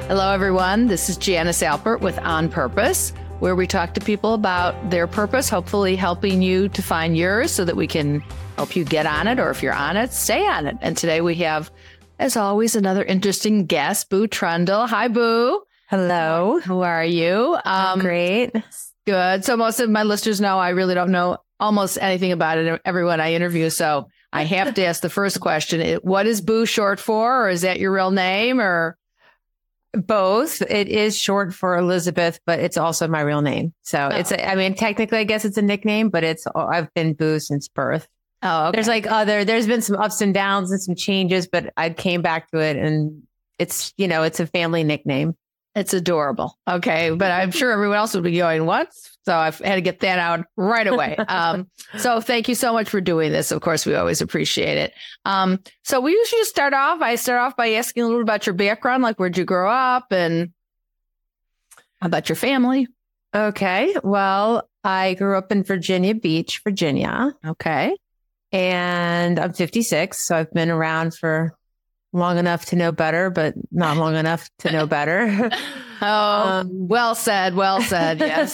Hello, everyone. This is Janice Alpert with On Purpose, where we talk to people about their purpose, hopefully helping you to find yours so that we can help you get on it, or if you're on it, stay on it. And today we have, as always, another interesting guest, Boo Trundle. Hi, Boo. Hello. How are you? Great. Good. So most of my listeners know I really don't know almost anything about it, everyone I interview. So I have to ask the first question. What is Boo short for? Or is that your real name? Or Both. It is short for Elizabeth, but it's also my real name. So technically, I guess it's a nickname, but I've been Boo since birth. Oh, okay. There's been some ups and downs and some changes, but I came back to it, and it's a family nickname. It's adorable. Okay. But I'm sure everyone else would be going, what? So I've had to get that out right away. So thank you so much for doing this. Of course, we always appreciate it. So we usually start off by asking a little about your background, like where'd you grow up and about your family? Okay. Well, I grew up in Virginia Beach, Virginia. Okay. And I'm 56. So I've been around for long enough to know better, but not long enough to know better. Well said. Well said. Yes.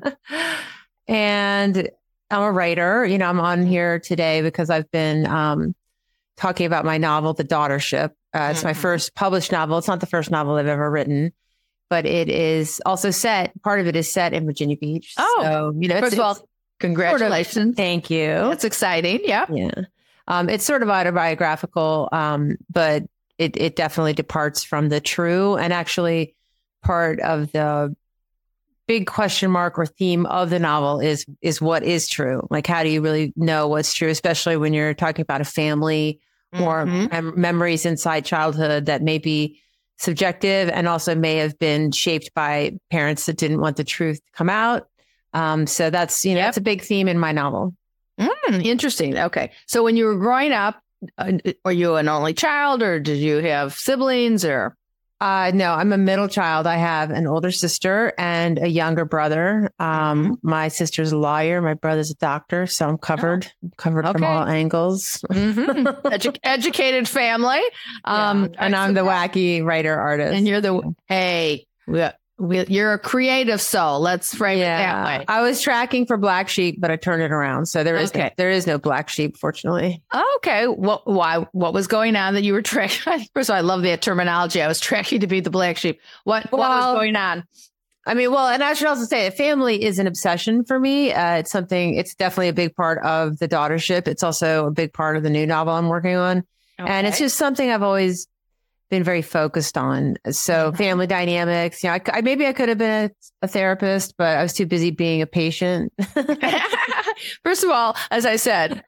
And I'm a writer. I'm on here today because I've been talking about my novel, The Daughtership. It's my first published novel. It's not the first novel I've ever written, but it is also part of it is set in Virginia Beach. Oh, so, first of all, congratulations. Sort of, thank you. That's exciting. Yeah. Yeah. It's sort of autobiographical, but it definitely departs from the true. And actually, part of the big question mark or theme of the novel is what is true? Like, how do you really know what's true, especially when you're talking about a family or memories inside childhood that may be subjective and also may have been shaped by parents that didn't want the truth to come out. So that's, that's a big theme in my novel. Interesting. Okay. So when you were growing up, were you an only child or did you have siblings or? No, I'm a middle child. I have an older sister and a younger brother. My sister's a lawyer. My brother's a doctor. So I'm covered from all angles. Educated family. And I'm the wacky writer artist. And you're you're a creative soul. Let's frame it that way. I was tracking for black sheep, but I turned it around. So there is no black sheep, fortunately. Okay. What was going on that you were tracking? First of all, I love that terminology. I was tracking to be the black sheep. What was going on? And I should also say that family is an obsession for me. It's definitely a big part of The Daughtership. It's also a big part of the new novel I'm working on. Okay. And it's just something I've always been very focused on. So family dynamics, I could have been a therapist, but I was too busy being a patient. First of all, as I said,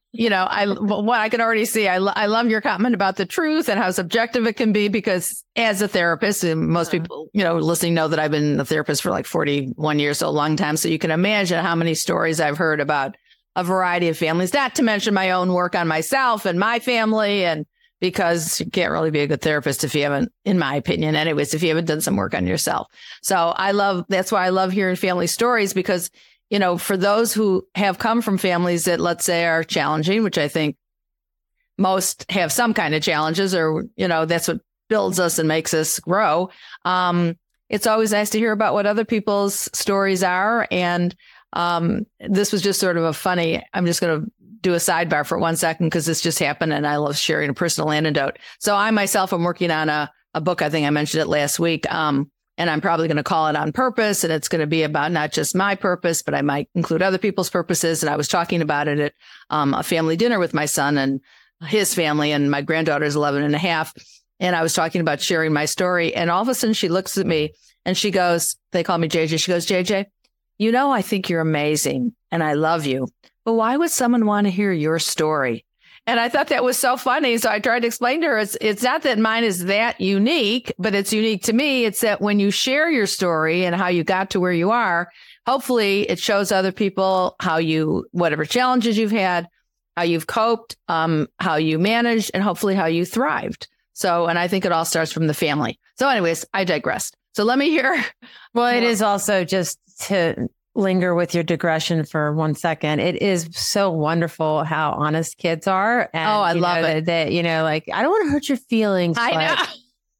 I can already see, I love your comment about the truth and how subjective it can be, because as a therapist, and most people, listening know that I've been a therapist for like 41 years, so a long time. So you can imagine how many stories I've heard about a variety of families, not to mention my own work on myself and my family. And because you can't really be a good therapist if you haven't, in my opinion, anyways, if you haven't done some work on yourself. So that's why I love hearing family stories, because, for those who have come from families that, let's say, are challenging, which I think most have some kind of challenges, or, that's what builds us and makes us grow. It's always nice to hear about what other people's stories are. And this was just sort of I'm just going to do a sidebar for 1 second, because this just happened and I love sharing a personal anecdote. So I myself am working on a book. I think I mentioned it last week. And I'm probably going to call it On Purpose. And it's going to be about not just my purpose, but I might include other people's purposes. And I was talking about it at a family dinner with my son and his family, and my granddaughter's 11 and a half. And I was talking about sharing my story. And all of a sudden she looks at me and she goes, they call me JJ. She goes, JJ, I think you're amazing and I love you. But why would someone want to hear your story? And I thought that was so funny. So I tried to explain to her, it's not that mine is that unique, but it's unique to me. It's that when you share your story and how you got to where you are, hopefully it shows other people whatever challenges you've had, how you've coped, how you managed, and hopefully how you thrived. So, and I think it all starts from the family. So anyways, I digressed. So let me hear. Well, it is also, just to linger with your digression for 1 second. It is so wonderful how honest kids are. And, I love it. That, I don't want to hurt your feelings. I know.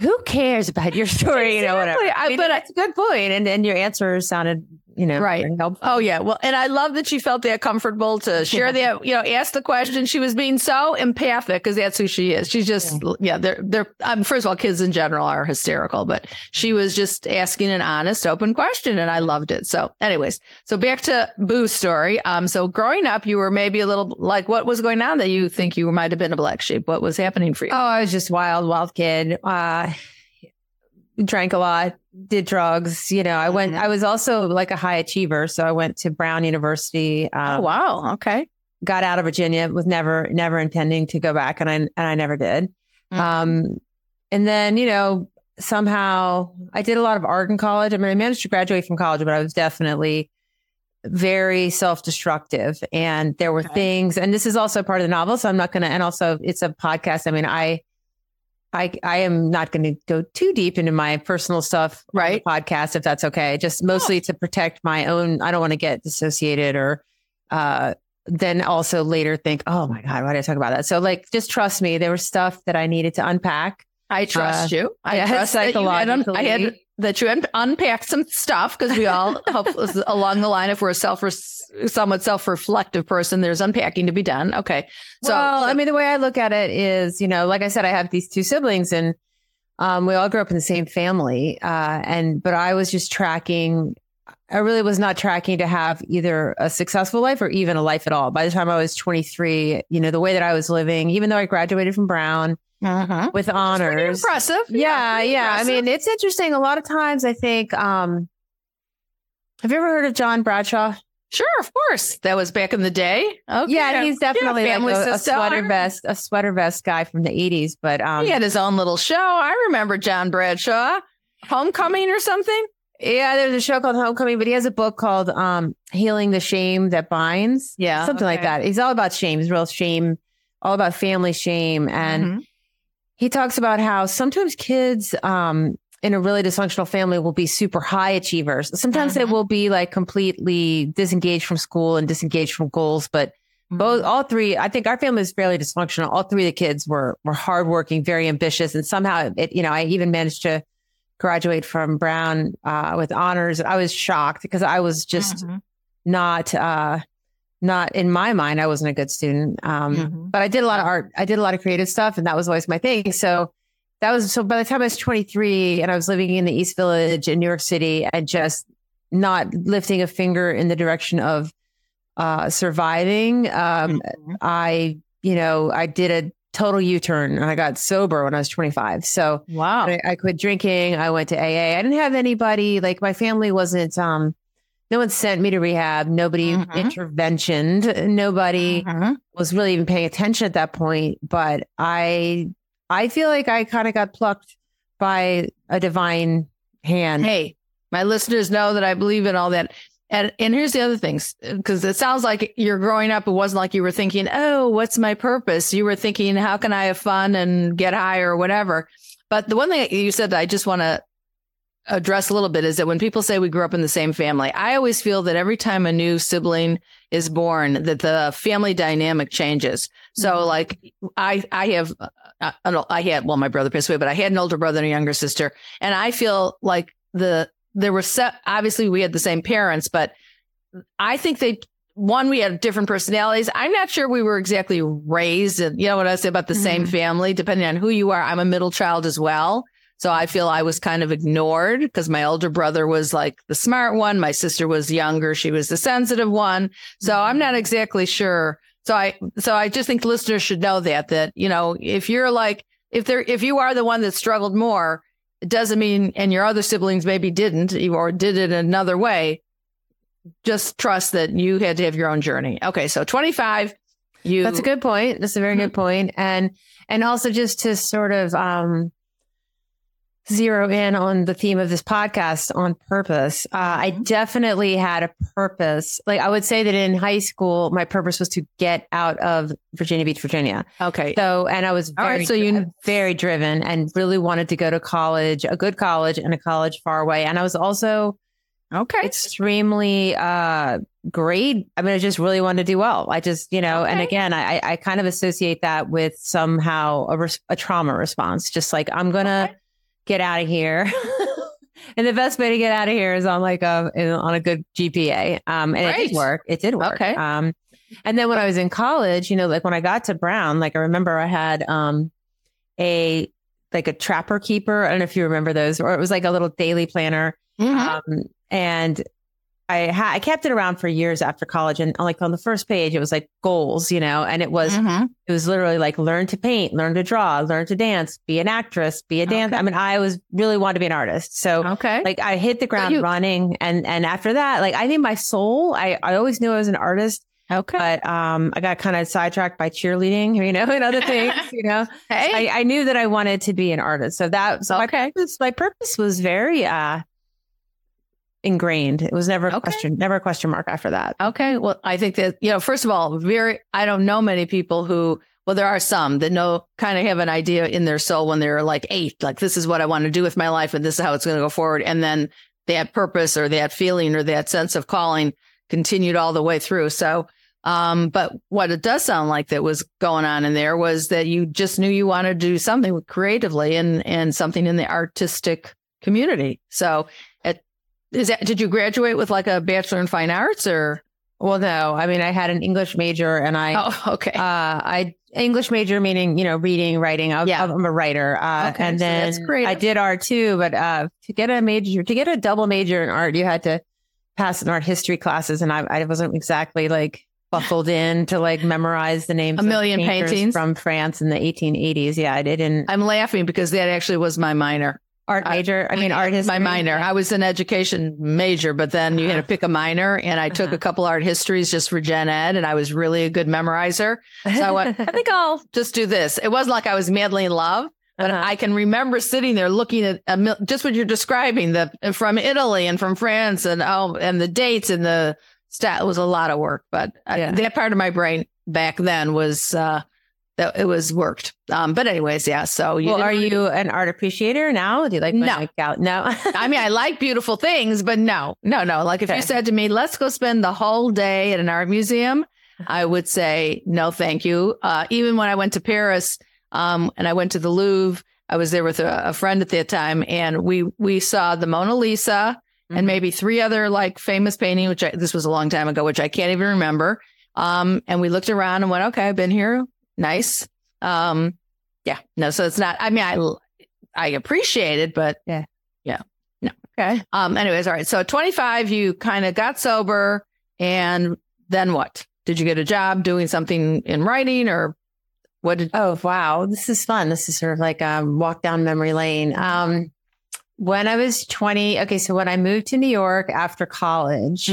who cares about your story? Exactly. Whatever. But that's a good point. And your answer sounded, right. helpful. Oh yeah. Well, and I love that she felt that comfortable to share that, ask the question. She was being so empathic because that's who she is. She's just, they're first of all, kids in general are hysterical, but she was just asking an honest, open question and I loved it. So anyways, so back to Boo's story. So growing up, you were maybe a little like, what was going on that you think you might have been a black sheep? What was happening for you? Oh, I was just wild kid. Drank a lot, did drugs. I was also like a high achiever. So I went to Brown University. Oh, wow. Okay. Got out of Virginia, was never intending to go back. And I never did. And then, somehow I did a lot of art in college. I mean, I managed to graduate from college, but I was definitely very self-destructive. And there were things, and this is also part of the novel. So I'm not going to, and also it's a podcast. I mean, I am not going to go too deep into my personal stuff on the podcast, if that's okay. Just mostly to protect my own. I don't want to get dissociated or then also later think, oh my God, why did I talk about that? So just trust me. There was stuff that I needed to unpack. I trust you. I trust psychologically. I had that you unpacked some stuff because we all hope along the line, if we're a somewhat self-reflective person, there's unpacking to be done. Okay. So, I mean, the way I look at it is, like I said, I have these two siblings and we all grew up in the same family. But I was just tracking. I really was not tracking to have either a successful life or even a life at all. By the time I was 23, the way that I was living, even though I graduated from Brown, with honors. Impressive. Yeah. I mean, it's interesting. A lot of times I think, have you ever heard of John Bradshaw? Sure, of course. That was back in the day. Okay. Yeah, he's definitely a sweater vest guy from the 80s. But he had his own little show. I remember John Bradshaw. Homecoming or something? Yeah, there's a show called Homecoming, but he has a book called Healing the Shame That Binds. Yeah. Something like that. He's all about shame. He's real shame, all about family shame. And he talks about how sometimes kids in a really dysfunctional family will be super high achievers. Sometimes they will be completely disengaged from school and disengaged from goals. But all three, I think our family is fairly dysfunctional. All three of the kids were hardworking, very ambitious. And somehow, I even managed to graduate from Brown with honors. I was shocked because I was just not in my mind, I wasn't a good student. But I did a lot of art. I did a lot of creative stuff and that was always my thing. So by the time I was 23 and I was living in the East Village in New York City and just not lifting a finger in the direction of surviving, I did a total U-turn and I got sober when I was 25. So wow, I quit drinking. I went to AA. I didn't have anybody, my family wasn't, no one sent me to rehab. Nobody interventioned. Nobody was really even paying attention at that point. But I feel like I kind of got plucked by a divine hand. Hey, my listeners know that I believe in all that. And here's the other things, because it sounds like you're growing up. It wasn't like you were thinking, oh, what's my purpose? You were thinking, how can I have fun and get high or whatever? But the one thing you said that I just want to address a little bit is that when people say we grew up in the same family, I always feel that every time a new sibling is born, that the family dynamic changes. So I had my brother passed away, but I had an older brother and a younger sister. And I feel like obviously we had the same parents, but I think we had different personalities. I'm not sure we were exactly raised, and you know what I say about the same family, depending on who you are. I'm a middle child as well. So I feel I was kind of ignored because my older brother was the smart one. My sister was younger. She was the sensitive one. So I'm not exactly sure. So I just think listeners should know that, if you're if you are the one that struggled more, it doesn't mean, and your other siblings maybe didn't or did it another way. Just trust that you had to have your own journey. Okay. So 25, that's a good point. That's a very good point. And also just to sort of, zero in on the theme of this podcast on purpose. I definitely had a purpose. I would say that in high school, my purpose was to get out of Virginia Beach, Virginia. Okay. So, and I was very driven and really wanted to go to college, a good college and a college far away. And I was also extremely great. I mean, I just really wanted to do well. I just, and again, I kind of associate that with somehow a trauma response, just I'm going to get out of here. And the best way to get out of here is on on a good GPA. And it did work. It did work. Okay. And then when I was in college, like when I got to Brown, like I remember I had a Trapper Keeper. I don't know if you remember those, or it was like a little daily planner. Mm-hmm. And I kept it around for years after college. And like on the first page, it was like goals, and it was literally like learn to paint, learn to draw, learn to dance, be an actress, be a dancer. I mean, I really wanted to be an artist. So like I hit the ground running. And after that, like I think my soul, I always knew I was an artist. Okay. But I got kind of sidetracked by cheerleading, and other things, Hey. I knew that I wanted to be an artist. So my purpose was very ingrained. It was never a question mark after that. Okay. Well, I think that, first of all, I don't know many people who, well, there are some that kind of have an idea in their soul when they're like 8, like this is what I want to do with my life and this is how it's going to go forward. And then that purpose or that feeling or that sense of calling continued all the way through. So, but what it does sound like that was going on in there was that you just knew you wanted to do something creatively and something in the artistic community. So did you graduate with like a Bachelor in Fine Arts or? Well, no, I mean, I had an English major and English major, meaning, reading, writing. I'm a writer. And then that's great. I did art too, but to get a double major in art, you had to pass an art history classes. And I wasn't exactly like buckled in to like memorize the names of paintings from France in the 1880s. Yeah, I didn't. I'm laughing because that actually was my minor. Art major. Art history. My minor. I was an education major, but then you had to pick a minor, and I took a couple art histories just for gen ed, and I was really a good memorizer. So I went, I think I'll just do this. It wasn't like I was madly in love, but I can remember sitting there looking at just what you're describing, from Italy and from France, and the dates and the stat. It was a lot of work, but that part of my brain back then was. That it was worked. But anyways, yeah. So are you an art appreciator now? Do you like no. No. I mean, I like beautiful things, but no. Like if you said to me, let's go spend the whole day at an art museum, I would say, no, thank you. Even when I went to Paris, and I went to the Louvre, I was there with a friend at that time, and we saw the Mona Lisa and maybe 3 other like famous paintings, this was a long time ago, which I can't even remember. And we looked around and went, okay, I've been here. Nice. So it's not, I mean, I appreciate it, but no. Okay. Anyways, all right. So at 25, you kind of got sober, and then what? Did you get a job doing something in writing, or what did? Oh, wow. This is fun. This is sort of like a walk down memory lane. When I was 20, so when I moved to New York after college,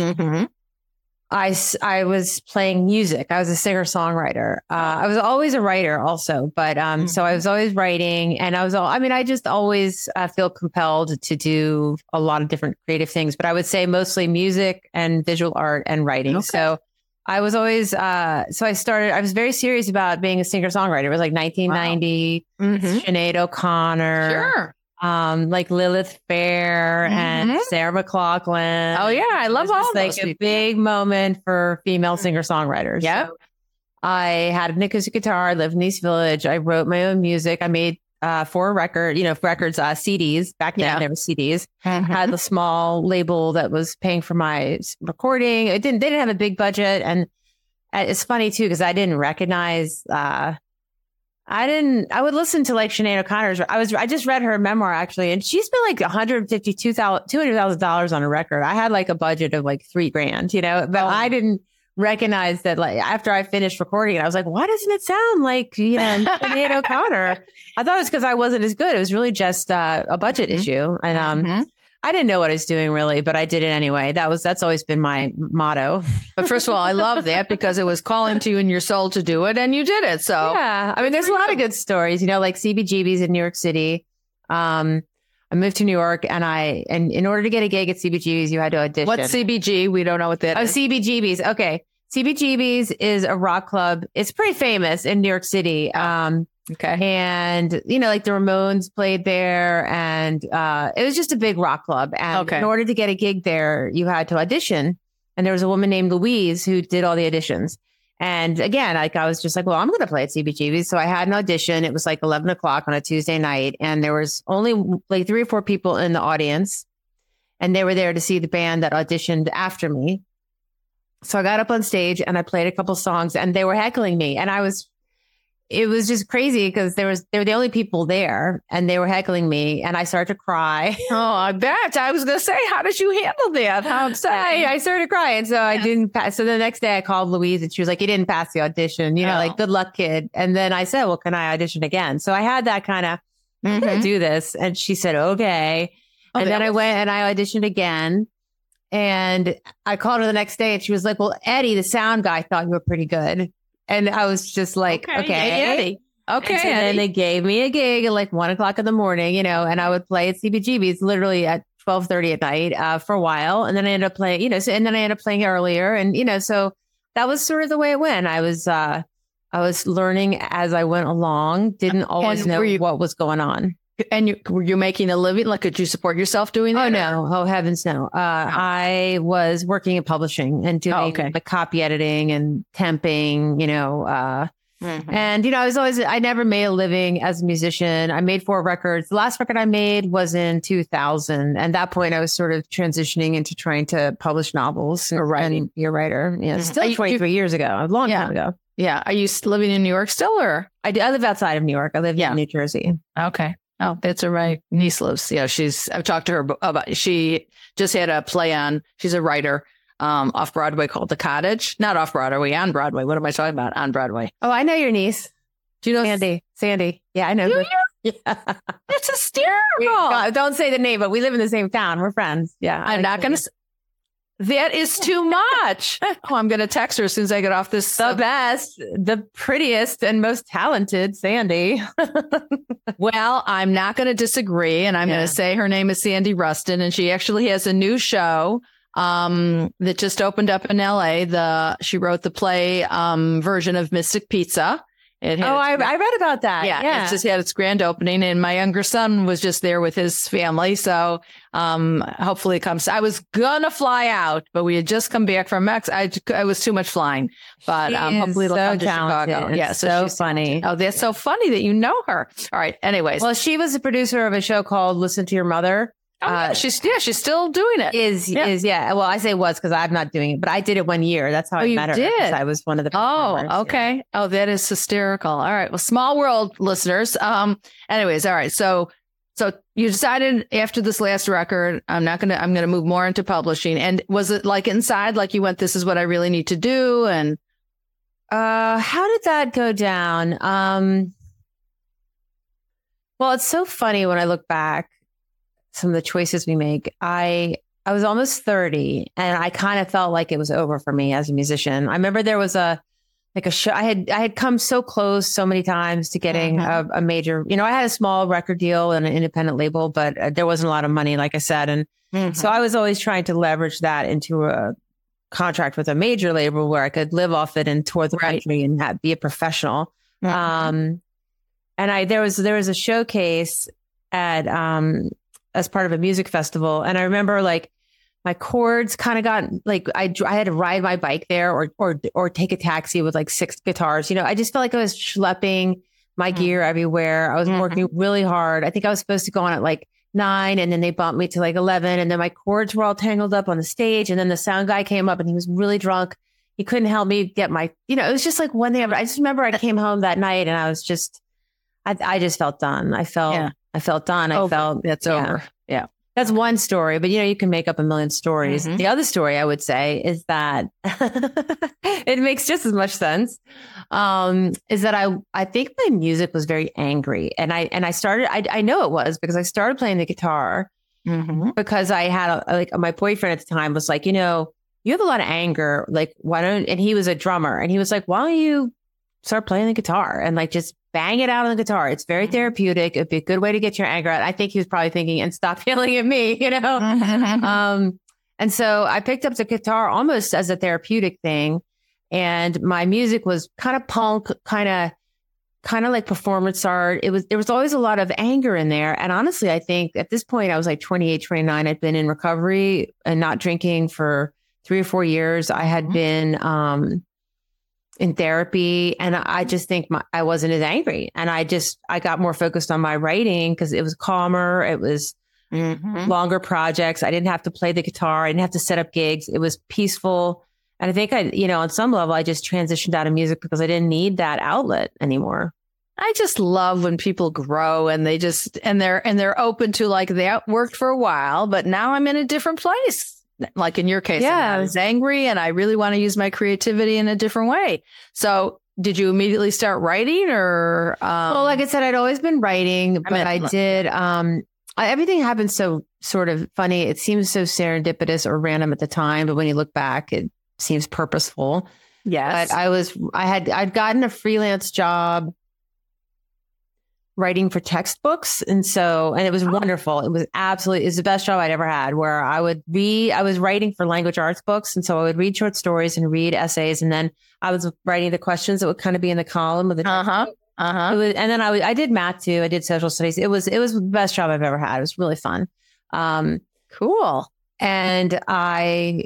I was playing music. I was a singer-songwriter. I was always a writer also, but so I was always writing, and I just always feel compelled to do a lot of different creative things, but I would say mostly music and visual art and writing. Okay. So I was always, I was very serious about being a singer-songwriter. It was like 1990, Sinead O'Connor. Sure. Like Lilith Fair and Sarah McLachlan. Oh yeah, I love all those. Like a big moment for female singer-songwriters. Yeah. So I had an acoustic guitar. I lived in East Village. I wrote my own music. I made 4 records, CDs. Back then there were CDs. I had a small label that was paying for my recording. They didn't have a big budget, and it's funny too because I didn't recognize. I would listen to like Sinead O'Connor's. I just read her memoir actually, and she spent like $200,000 on a record. I had like a budget of like $3,000, but I didn't recognize that. Like after I finished recording it, I was like, why doesn't it sound like Sinead O'Connor? I thought it was because I wasn't as good. It was really just a budget issue, and I didn't know what I was doing really, but I did it anyway. That's always been my motto. But first of all, I love that because it was calling to you in your soul to do it, and you did it. So yeah, I mean, there's a lot of good stories, like CBGB's in New York City. I moved to New York, and in order to get a gig at CBGB's, you had to audition. What's CBG? We don't know what that is. Oh, CBGB's. Okay. CBGB's is a rock club. It's pretty famous in New York City. Okay. And, like the Ramones played there, and it was just a big rock club. And in order to get a gig there, you had to audition. And there was a woman named Louise who did all the auditions. And again, like I was just like, well, I'm going to play at CBGB. So I had an audition. It was like 11 o'clock on a Tuesday night. And there was only like 3 or 4 people in the audience. And they were there to see the band that auditioned after me. So I got up on stage and I played a couple songs and they were heckling me. And it was just crazy because they were the only people there and they were heckling me and I started to cry. Oh, I bet. I was going to say, how did you handle that? How upsetting. I started crying. So I didn't pass. So the next day I called Louise and she was like, you didn't pass the audition, like, good luck, kid. And then I said, well, can I audition again? So I had that kind of, I'm going to do this. And she said, okay. And then I went and I auditioned again. And I called her the next day and she was like, well, Eddie, the sound guy, thought you were pretty good. And I was just like, okay. Eddie. Okay. And so then they gave me a gig at like 1 o'clock in the morning, and I would play at CBGB's literally at 12:30 at night for a while. And then I ended up playing, and then I ended up playing earlier. And, so that was sort of the way it went. I was learning as I went along, didn't always know what was going on. And were you making a living? Like, could you support yourself doing that? Oh, no. Oh, heavens, no. I was working in publishing and doing the copy editing and temping, And, I never made a living as a musician. I made 4 records. The last record I made was in 2000. And at that point, I was sort of transitioning into trying to publish novels and be a writer. Yeah, still 23 years ago, a long time ago. Yeah. Are you living in New York still or? I live outside of New York. I live in New Jersey. Okay. Oh, that's where my niece lives. Yeah, I've talked to her about, she just had a play on, she's a writer off Broadway called The Cottage. Not off Broadway, on Broadway. What am I talking about? On Broadway. Oh, I know your niece. Do you know Sandy? Yeah, I know. Yeah. That's hysterical. Don't say the name, but we live in the same town. We're friends. Yeah. I'm not going to. That is too much. I'm going to text her as soon as I get off this. The best, the prettiest, and most talented Sandy. Well, I'm not going to disagree. And I'm going to say her name is Sandy Rustin. And she actually has a new show that just opened up in LA. She wrote the play version of Mystic Pizza. I read about that. Yeah. It's just had its grand opening and my younger son was just there with his family. So hopefully it comes. I was going to fly out, but we had just come back from Mexico. I was too much flying, but hopefully it'll come to Chicago. Yeah. So she's funny. Oh, that's so funny that you know her. All right. Anyways. Well, she was a producer of a show called Listen to Your Mother. She's still doing it. Well, I say was because I'm not doing it, but I did it 1 year. That's how I met her. Did. I was one of the performers. Oh, okay. Yeah. Oh, that is hysterical. All right. Well, small world listeners. Anyways, all right. So you decided after this last record, I'm going to move more into publishing. And was it like inside, like you went, this is what I really need to do? And how did that go down? Well, it's so funny when I look back. Some of the choices we make. I was almost 30 and I kind of felt like it was over for me as a musician. I remember there was a show. I had come so close so many times to getting a major, I had a small record deal and an independent label, but there wasn't a lot of money, like I said. And so I was always trying to leverage that into a contract with a major label where I could live off it and tour the country and be a professional. And there was a showcase at, as part of a music festival. And I remember like my chords kind of got like, I had to ride my bike there or take a taxi with like 6 guitars. I just felt like I was schlepping my gear everywhere. I was working really hard. I think I was supposed to go on at like 9 and then they bumped me to like 11 and then my chords were all tangled up on the stage. And then the sound guy came up and he was really drunk. He couldn't help me get my, it was just like one thing. I just remember I came home that night and I was just, I just felt done. I felt done. I felt that's over. Yeah. That's one story, but you can make up a million stories. The other story I would say is that it makes just as much sense. Is that I think my music was very angry and I started, I know it was because I started playing the guitar because I had my boyfriend at the time was like, you have a lot of anger. Like, and he was a drummer and he was like, why don't you start playing the guitar and like just bang it out on the guitar. It's very therapeutic. It'd be a good way to get your anger out. I think he was probably thinking, and stop yelling at me, And so I picked up the guitar almost as a therapeutic thing. And my music was kind of punk, kind of like performance art. There was always a lot of anger in there. And honestly, I think at this point I was like 28, 29. I'd been in recovery and not drinking for 3 or 4 years. I had been, in therapy. And I just think I wasn't as angry. And I got more focused on my writing because it was calmer. It was longer projects. I didn't have to play the guitar. I didn't have to set up gigs. It was peaceful. And I think on some level, I just transitioned out of music because I didn't need that outlet anymore. I just love when people grow and they're open to, like, that worked for a while, but now I'm in a different place. Like in your case, I was angry and I really want to use my creativity in a different way. So did you immediately start writing or? Well, like I said, I'd always been writing, but I did. Everything happened so sort of funny. It seems so serendipitous or random at the time, but when you look back, it seems purposeful. Yes. But I'd gotten a freelance job writing for textbooks. And it was wonderful. It was the best job I'd ever had, where I was writing for language arts books. And so I would read short stories and read essays. And then I was writing the questions that would kind of be in the column of the textbook. And then I did math too. I did social studies. It was the best job I've ever had. It was really fun. Cool. And I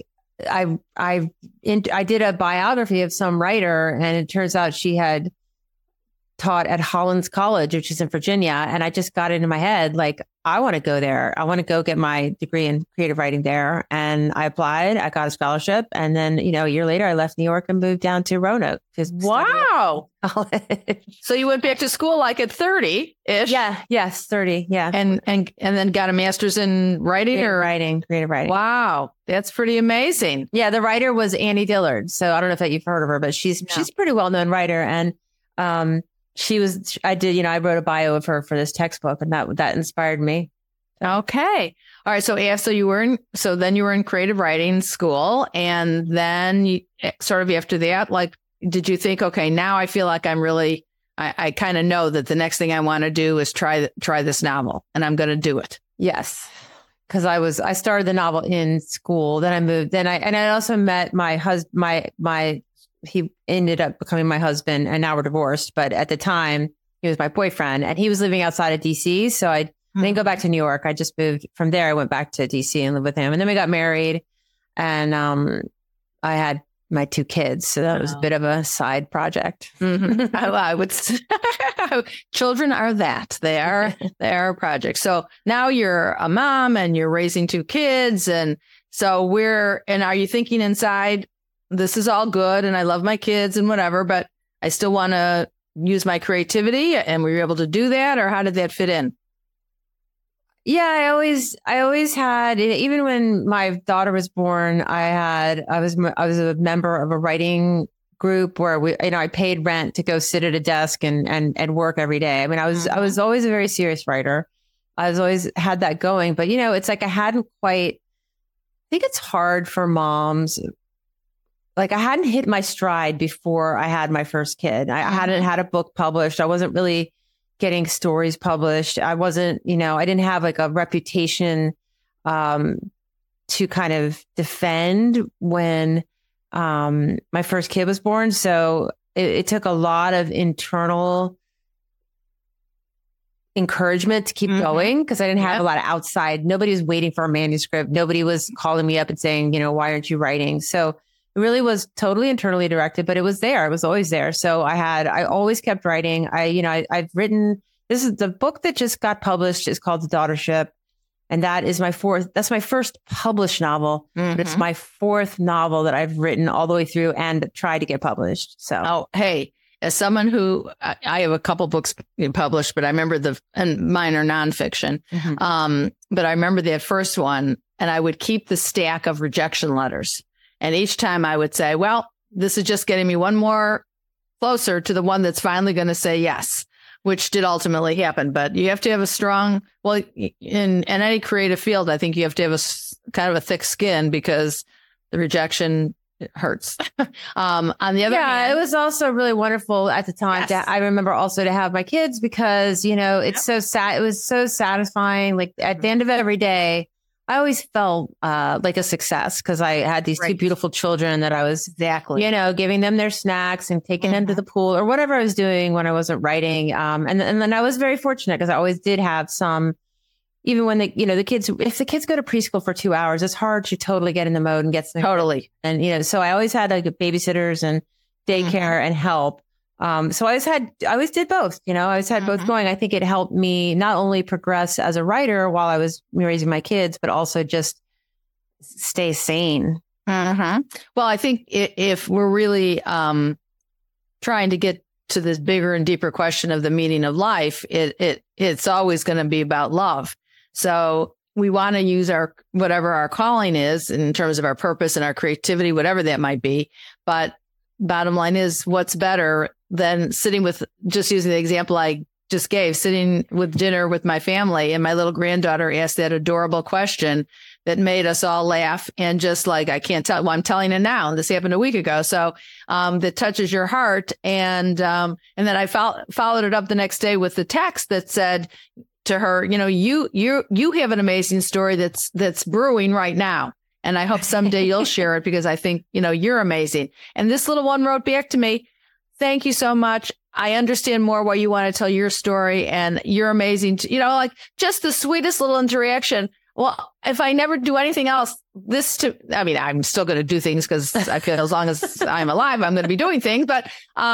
did a biography of some writer, and it turns out she had taught at Hollins College, which is in Virginia. And I just got it in my head, like, I want to go there. I want to go get my degree in creative writing there. And I applied, I got a scholarship. And then, a year later, I left New York and moved down to Roanoke. Wow. So you went back to school like at 30-ish? Yeah. Yes. 30. Yeah. And then got a master's in writing creative writing. Wow. That's pretty amazing. Yeah. The writer was Annie Dillard. So I don't know if you've heard of her, but she's a pretty well-known writer. And, I wrote a bio of her for this textbook, and that inspired me. Okay. All right. So then you were in creative writing school, and then sort of after that, like, did you think, okay, now I feel like I kind of know that the next thing I want to do is try this novel, and I'm going to do it. Yes. Cause I started the novel in school, then I moved, and I also met my husband, he ended up becoming my husband, and now we're divorced. But at the time, he was my boyfriend, and he was living outside of DC. So I didn't go back to New York. I just moved from there. I went back to DC and lived with him. And then we got married, and I had my 2 kids. So that was a bit of a side project. Mm-hmm. I would children are that. They are a project. So now you're a mom and you're raising 2 kids. And so are you thinking inside, this is all good and I love my kids and whatever, but I still want to use my creativity, and were you able to do that, or how did that fit in? Yeah, I always had, even when my daughter was born, I was a member of a writing group where I paid rent to go sit at a desk and work every day. I mean, I was always a very serious writer. I was always had that going, but it's like I think it's hard for moms. Like, I hadn't hit my stride before I had my first kid. I hadn't had a book published. I wasn't really getting stories published. I wasn't, I didn't have like a reputation to kind of defend when my first kid was born. So it took a lot of internal encouragement to keep going, because I didn't have a lot of outside. Nobody was waiting for a manuscript. Nobody was calling me up and saying, why aren't you writing? So it really was totally internally directed, but it was there. It was always there. So I always kept writing. I've written, this is the book that just got published is called The Daughtership. And that's my first published novel, but it's my 4th novel that I've written all the way through and tried to get published. So, hey, as someone who I have a couple books published, but I remember and mine are nonfiction. But I remember that first one, and I would keep the stack of rejection letters. And each time I would say, well, this is just getting me one more closer to the one that's finally going to say yes, which did ultimately happen. But you have to have a strong, in any creative field, I think you have to have a kind of a thick skin, because the rejection hurts. On the other hand, it was also really wonderful at the time. Yes. I remember also to have my kids, because, it's so sad. It was so satisfying. Like, at the end of every day, I always felt like a success, because I had these 2 beautiful children that I was giving them their snacks and taking them to the pool or whatever I was doing when I wasn't writing. And then I was very fortunate, because I always did have some, even when the kids, if the kids go to preschool for 2 hours, it's hard to totally get in the mode and get some totally. And, so I always had like babysitters and daycare and help. So I always did both, I always had both going. I think it helped me not only progress as a writer while I was raising my kids, but also just stay sane. Well, I think if we're really trying to get to this bigger and deeper question of the meaning of life, it's always going to be about love. So we want to use whatever our calling is in terms of our purpose and our creativity, whatever that might be. But bottom line is, what's better than sitting with, just using the example I just gave, sitting with dinner with my family, and my little granddaughter asked that adorable question that made us all laugh. And just like, I can't tell, well, I'm telling it now. This happened a week ago. So that touches your heart. And then I followed it up the next day with the text that said to her, you have an amazing story that's brewing right now. And I hope someday you'll share it, because I think, you're amazing. And this little one wrote back to me, thank you so much. I understand more why you want to tell your story, and you're amazing. Like just the sweetest little interaction. Well, if I never do anything else, I'm still going to do things, because I feel as long as I'm alive, I'm going to be doing things. But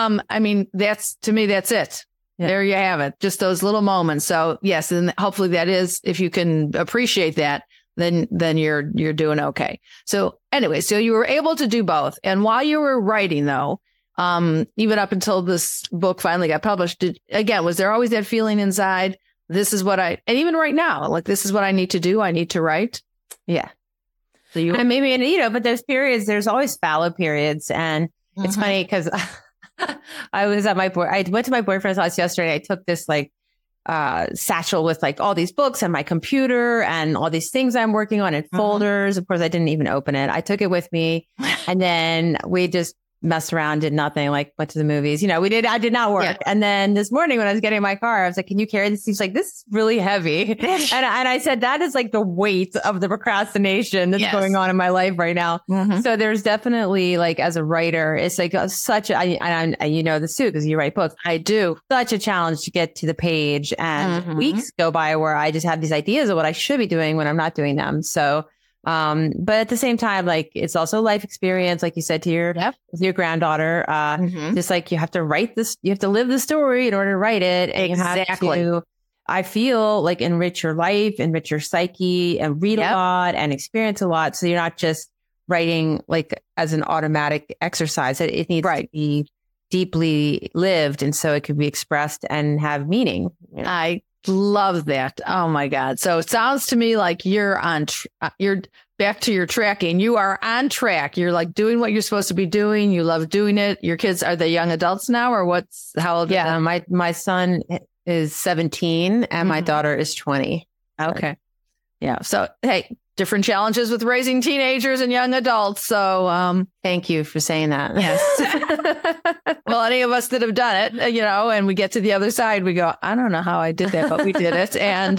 to me, that's it. Yeah. There you have it. Just those little moments. So yes, and hopefully that is, if you can appreciate that, then you're doing okay. So anyway, so you were able to do both. And while you were writing, though, even up until this book finally got published, was there always that feeling inside? This is and even right now, like, this is what I need to do. I need to write. Yeah. So but there's periods, there's always fallow periods. And it's funny because I went to my boyfriend's house yesterday. I took this satchel with all these books and my computer and all these things I'm working on in folders. Of course, I didn't even open it. I took it with me, and then we just messed around, did nothing, went to the movies. I did not work. Yeah. And then this morning when I was getting in my car, I was like, can you carry this? He's like, this is really heavy. and I said, that is the weight of the procrastination that's going on in my life right now. So there's definitely as a writer, it's such a, you know this too, because you write books. I do. Such a challenge to get to the page, and weeks go by where I just have these ideas of what I should be doing when I'm not doing them. So but at the same time, it's also life experience, like you said, to your granddaughter, just you have to write this, you have to live the story in order to write it. And exactly. You have to, I feel enrich your life, enrich your psyche, and read a lot and experience a lot. So you're not just writing as an automatic exercise. It needs to be deeply lived. And so it can be expressed and have meaning. I love that. Oh my God. So it sounds to me like you're you're back to your tracking. You are on track. You're doing what you're supposed to be doing. You love doing it. Your kids, are they young adults now, or how old? Yeah. My son is 17 and my daughter is 20. Okay. Yeah. So, hey, different challenges with raising teenagers and young adults. So, thank you for saying that. Yes. Well, any of us that have done it, and we get to the other side, we go, I don't know how I did that, but we did it. And,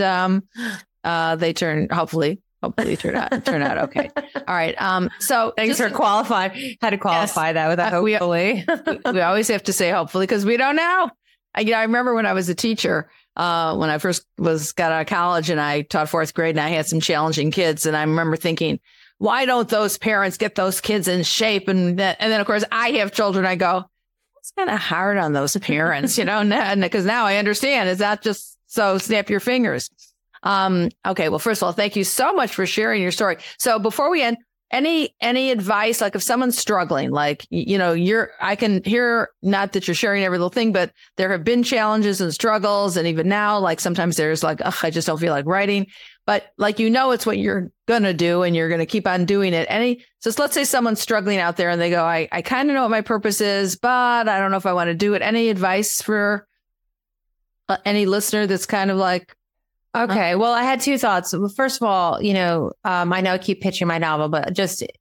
they hopefully turn out okay. All right. So thanks for qualifying. Had to qualify that with a hopefully. We always have to say hopefully, because we don't know. I remember when I was a teacher, when I first got out of college, and I taught fourth grade, and I had some challenging kids. And I remember thinking, why don't those parents get those kids in shape? And then of course I have children. I go, it's kind of hard on those parents, because now I understand. It's not just so snap your fingers. Okay. Well, first of all, thank you so much for sharing your story. So before we end, any advice, if someone's struggling, I can hear, not that you're sharing every little thing, but there have been challenges and struggles. And even now, sometimes there's I just don't feel like writing, but it's what you're going to do, and you're going to keep on doing it. So let's say someone's struggling out there and they go, I kind of know what my purpose is, but I don't know if I want to do it. Any advice for any listener that's kind of okay. Well, I had two thoughts. Well, first of all, I know I keep pitching my novel, but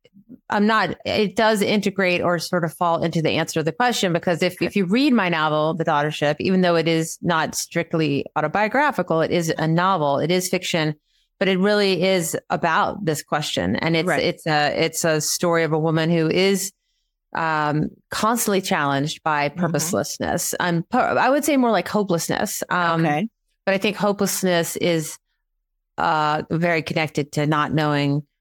it does integrate or sort of fall into the answer to the question, because if you read my novel, The Daughtership, even though it is not strictly autobiographical, it is a novel, it is fiction, but it really is about this question. And it's a story of a woman who is constantly challenged by purposelessness. I would say more like hopelessness. Okay. But I think hopelessness is very connected to not knowing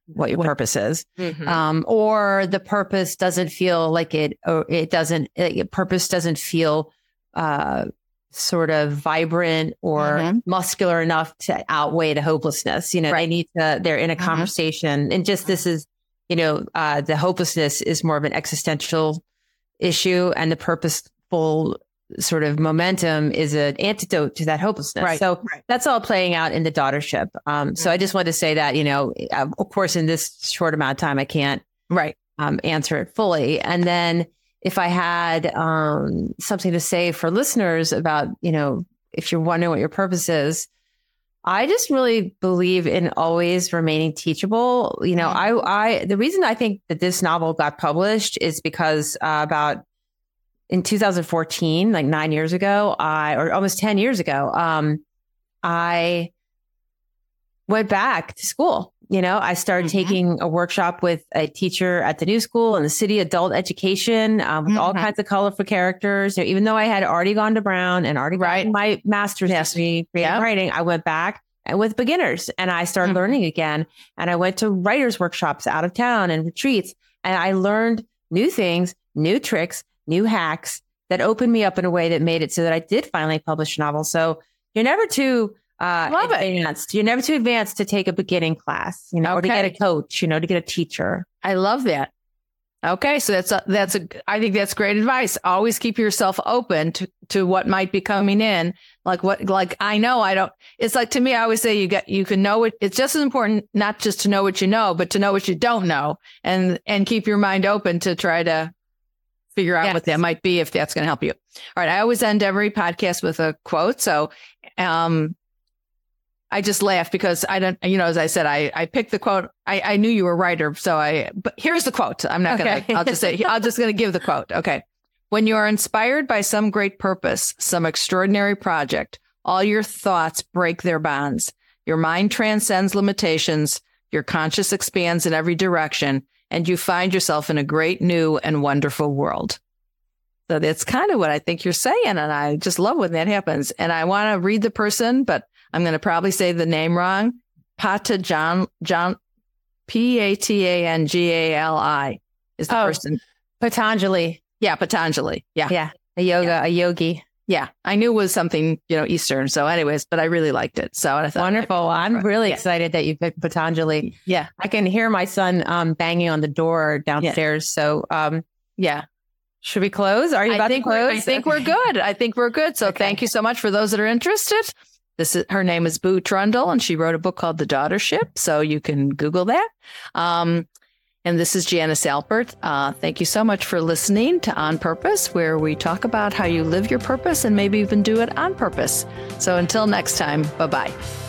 what your purpose is. Mm-hmm. Or the purpose doesn't feel like purpose doesn't feel sort of vibrant or muscular enough to outweigh the hopelessness. You know, they're in a conversation, and just this is, you know, the hopelessness is more of an existential issue, and the purposeful sort of momentum is an antidote to that hopelessness. Right. So that's all playing out in the daughtership. So I just wanted to say that, you know, of course, in this short amount of time, I can't answer it fully. And then if I had something to say for listeners about, you know, if you're wondering what your purpose is, I just really believe in always remaining teachable. You know, the reason I think that this novel got published is because in 2014, like 9 years ago, or almost 10 years ago, I went back to school. You know, I started taking a workshop with a teacher at the new school in the city, adult education, with all kinds of colorful characters. You know, even though I had already gone to Brown and already gotten my master's degree, creative writing, I went back and with beginners, and I started learning again. And I went to writers' workshops out of town and retreats, and I learned new things, new tricks, new hacks that opened me up in a way that made it so that I did finally publish a novel. So you're never too advanced. You're never too advanced to take a beginning class, you know, or to get a coach, you know, to get a teacher. I love that. Okay. So I think that's great advice. Always keep yourself open to what might be coming in. It's like, to me, I always say you can know it. It's just as important, not just to know what you know, but to know what you don't know, and keep your mind open to try to figure out what that might be, if that's going to help you. All right. I always end every podcast with a quote. So, I just laugh because I don't, you know, as I said, I picked the quote. I knew you were a writer. But here's the quote. I'm not going to, I'm just going to give the quote. Okay. When you are inspired by some great purpose, some extraordinary project, all your thoughts break their bonds. Your mind transcends limitations. Your conscience expands in every direction, and you find yourself in a great new and wonderful world. So that's kind of what I think you're saying. And I just love when that happens. And I want to read the person, but I'm going to probably say the name wrong. Patanjali, Patangali is the person. Patanjali. Yeah, Patanjali. Yeah. A yogi. Yeah. I knew it was something, you know, Eastern. So anyways, but I really liked it. So I thought, wonderful. I'm really excited that you picked Patanjali. Yeah. I can hear my son banging on the door downstairs. So should we close? Are you about to close? I think we're good. I think we're good. So thank you so much for those that are interested. Her name is Boo Trundle, and she wrote a book called The Daughtership. So you can Google that. And this is Janice Alpert. Thank you so much for listening to On Purpose, where we talk about how you live your purpose and maybe even do it on purpose. So until next time, bye-bye.